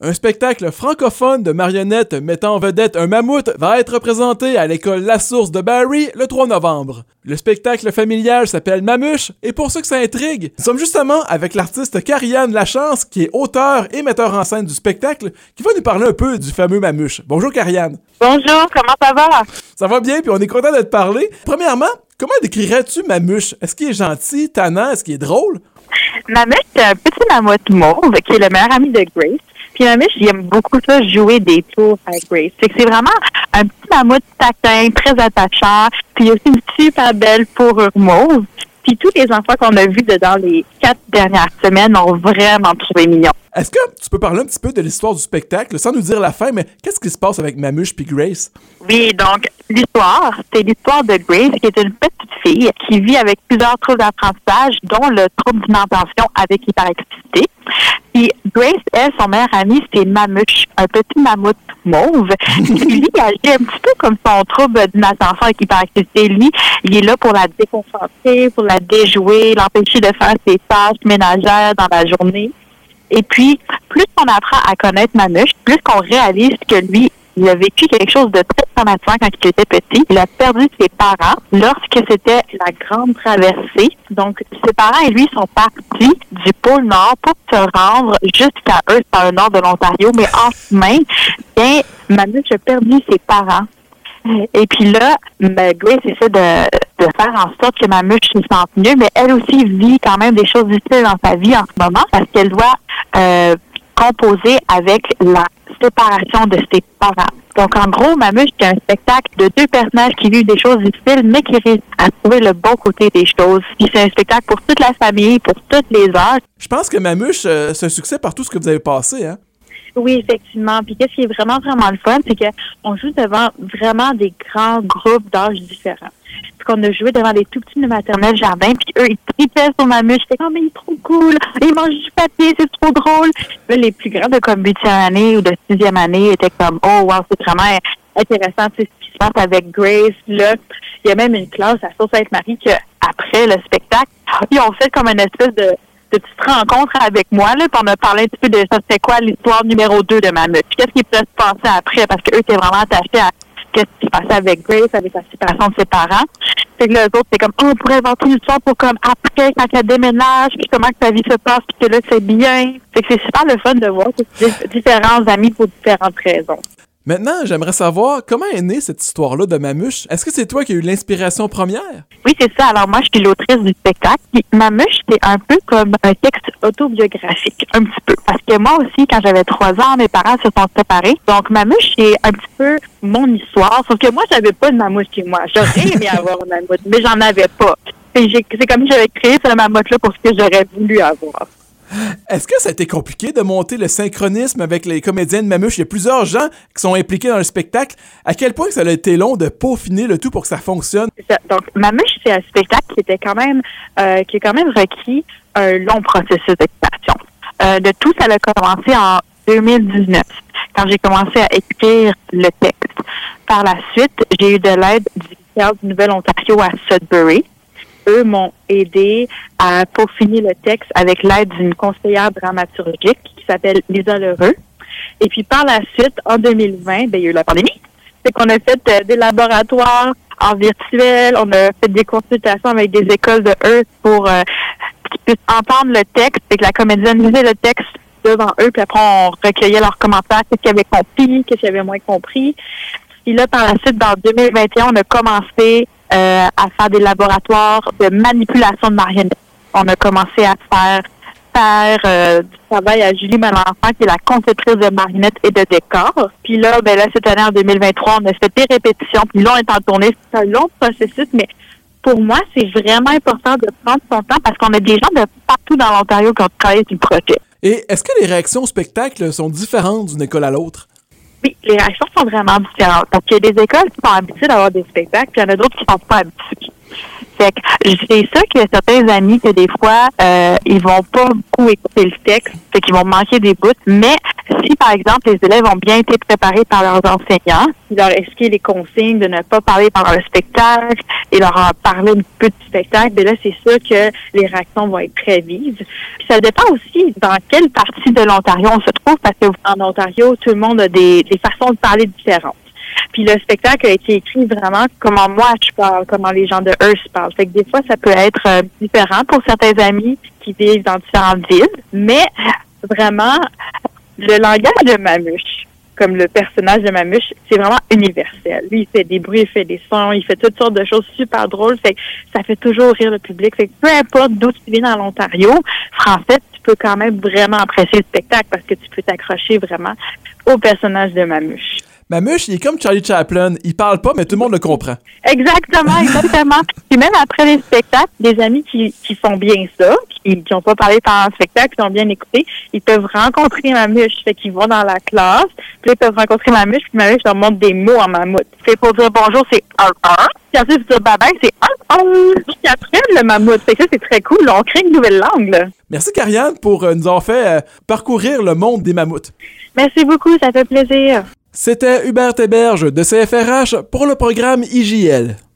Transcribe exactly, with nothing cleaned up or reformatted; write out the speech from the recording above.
Un spectacle francophone de marionnettes mettant en vedette un mammouth va être représenté à l'école La Source de Barrie le trois novembre. Le spectacle familial s'appelle Mamuche, et pour ceux que ça intrigue, nous sommes justement avec l'artiste Karianne Lachance, qui est auteur et metteur en scène du spectacle, qui va nous parler un peu du fameux Mamuche. Bonjour Karianne. Bonjour, comment ça va? Ça va bien, puis on est content de te parler. Premièrement, comment décrirais-tu Mamuche? Est-ce qu'il est gentil, tannant, est-ce qu'il est drôle? Mamuche, c'est un petit mammouth mauve qui est le meilleur ami de Grace. Puis Mamuche, il aime beaucoup ça, jouer des tours avec Grace. C'est que c'est vraiment un petit mammouth taquin, très attachant. Puis il a aussi une super belle fourrure mauve. Puis tous les enfants qu'on a vus dans les quatre dernières semaines ont vraiment trouvé mignon. Est-ce que tu peux parler un petit peu de l'histoire du spectacle, sans nous dire la fin, mais qu'est-ce qui se passe avec Mamuche puis Grace? Oui, donc l'histoire, c'est l'histoire de Grace, qui est une petite fille qui vit avec plusieurs troubles d'apprentissage, dont le trouble d'inattention avec hyperactivité. Puis Grace, elle, son meilleur ami, c'est Mamuche, un petit mammouth mauve. Puis lui, il agit un petit peu comme son trouble d'inattention avec hyperactivité. Lui, il est là pour la déconcentrer, pour la déjouer, l'empêcher de faire ses tâches ménagères dans la journée. Et puis, plus on apprend à connaître Mamuche, plus qu'on réalise que lui, il a vécu quelque chose de très traumatisant quand il était petit. Il a perdu ses parents lorsque c'était la grande traversée. Donc, ses parents et lui sont partis du pôle Nord pour se rendre jusqu'à eux, dans le nord de l'Ontario. Mais en chemin, bien, Mamuche a perdu ses parents. Et puis là, ben, Grace essaie de, de faire en sorte que Mamuche se sente mieux, mais elle aussi vit quand même des choses difficiles dans sa vie en ce moment parce qu'elle doit euh, composer avec la séparation de ses parents. Donc, en gros, Mamuche, c'est un spectacle de deux personnages qui vivent des choses difficiles, mais qui réussissent à trouver le bon côté des choses. Puis c'est un spectacle pour toute la famille, pour toutes les heures. Je pense que Mamuche, euh, c'est un succès par tout ce que vous avez passé, hein? Oui, effectivement. Puis qu'est-ce qui est vraiment, vraiment le fun, c'est qu'on joue devant vraiment des grands groupes d'âges différents. Puis qu'on a joué devant des tout petits de maternelle jardin, puis eux, ils tripaient sur Mamuche. C'était comme, mais il est trop cool, il mange du papier, c'est trop drôle. Là, les plus grands de comme huitième année ou de sixième année étaient comme, oh, wow, c'est vraiment intéressant, tu sais, ce qui se passe avec Grace. Là, il y a même une classe à Sault-Sainte-Marie que, après le spectacle, ils ont fait comme une espèce de de petite rencontre avec moi, là, puis on a parlé un petit peu de ça, c'était quoi l'histoire numéro deux de Mamuche. Qu'est-ce qui peut se passer après, parce qu'eux étaient vraiment attachés à qu'est-ce qui se passait avec Grace, avec la séparation de ses parents. Fait que là, eux autres, c'est comme, oh, on pourrait inventer une histoire pour comme après, quand elle déménage, puis comment que sa vie se passe, puis que là, c'est bien. Fait que c'est super le fun de voir que différents amis pour différentes raisons. Maintenant, j'aimerais savoir comment est née cette histoire-là de Mamuche. Est-ce que c'est toi qui as eu l'inspiration première? Oui, c'est ça. Alors moi, je suis l'autrice du spectacle. Puis Mamuche, c'est un peu comme un texte autobiographique, un petit peu. Parce que moi aussi, quand j'avais trois ans, mes parents se sont séparés. Donc Mamuche, c'est un petit peu mon histoire. Sauf que moi, j'avais pas de mammouth chez moi. J'aurais aimé avoir un mammouth, mais j'en avais pas. Et j'ai, c'est comme si j'avais créé ce mammouth-là pour ce que j'aurais voulu avoir. Est-ce que ça a été compliqué de monter le synchronisme avec les comédiens de Mamuche? Il y a plusieurs gens qui sont impliqués dans le spectacle. À quel point ça a été long de peaufiner le tout pour que ça fonctionne? C'est ça. Donc, Mamuche, c'est un spectacle qui était quand même, euh, qui a quand même requis un long processus d'expression. Euh, de tout, ça a commencé en deux mille dix-neuf, quand j'ai commencé à écrire le texte. Par la suite, j'ai eu de l'aide du Théâtre du Nouvel-Ontario à Sudbury. Eux m'ont aidé à peaufiner le texte avec l'aide d'une conseillère dramaturgique qui s'appelle Lisa Lheureux. Et puis par la suite, en deux mille vingt, ben, il y a eu la pandémie. C'est qu'on a fait euh, des laboratoires en virtuel, on a fait des consultations avec des écoles de Earth pour euh, qu'ils puissent entendre le texte et que la comédienne lisait le texte devant eux, puis après on recueillait leurs commentaires, qu'est-ce qu'ils avaient compris, qu'est-ce qu'ils avaient moins compris. Puis là, par la suite, dans deux mille vingt et un, on a commencé Euh, à faire des laboratoires de manipulation de marionnettes. On a commencé à faire faire euh, du travail à Julie Malenfant, qui est la conceptrice de marionnettes et de décors. Puis là, ben là, cette année, en deux mille vingt-trois, on a fait des répétitions. Puis là, on est en tournée. C'est un long processus, mais pour moi, c'est vraiment important de prendre son temps parce qu'on a des gens de partout dans l'Ontario qui ont travaillé sur le projet. Et est-ce que les réactions au spectacle sont différentes d'une école à l'autre? Oui, les réactions sont vraiment différentes. Parce qu'il y a des écoles qui sont habituées d'avoir des spectacles, puis il y en a d'autres qui ne sont pas habituées. Fait que c'est ça que certains amis que des fois, euh, ils vont pas beaucoup écouter le texte, fait qu'ils vont manquer des bouts. Mais si, par exemple, les élèves ont bien été préparés par leurs enseignants, ils leur expliquent les consignes de ne pas parler pendant le spectacle et leur en parler un peu du spectacle, bien là, c'est sûr que les réactions vont être très vives. Puis ça dépend aussi dans quelle partie de l'Ontario on se trouve, parce qu'en Ontario, tout le monde a des, des façons de parler différentes. Puis le spectacle a été écrit vraiment comment moi je parle, comment les gens de Hearst parlent. Fait que des fois, ça peut être euh, différent pour certains amis qui vivent dans différentes villes. Mais vraiment, le langage de Mamouche, comme le personnage de Mamouche, c'est vraiment universel. Lui, il fait des bruits, il fait des sons, il fait toutes sortes de choses super drôles. Fait que ça fait toujours rire le public. Fait que peu importe d'où tu viens dans l'Ontario, français, tu peux quand même vraiment apprécier le spectacle parce que tu peux t'accrocher vraiment au personnage de Mamouche. Mamouche, il est comme Charlie Chaplin. Il parle pas, mais tout le monde le comprend. Exactement, exactement. Puis même après les spectacles, des amis qui, qui font bien ça, qui n'ont pas parlé pendant le spectacle, qui ont bien écouté, ils peuvent rencontrer Mamouche. Fait qu'ils vont dans la classe, puis ils peuvent rencontrer Mamouche, puis Mamouche leur montre des mots en mammouth. Fait pour dire bonjour, c'est un un. Puis ensuite, pour dire bye bye, c'est un un. Puis après, le mammouth. Fait que ça, c'est très cool. On crée une nouvelle langue, là. Merci, Karianne, pour euh, nous avoir fait euh, parcourir le monde des mammouths. Merci beaucoup, ça fait plaisir. C'était Hubert Héberge de C F R H pour le programme I J L.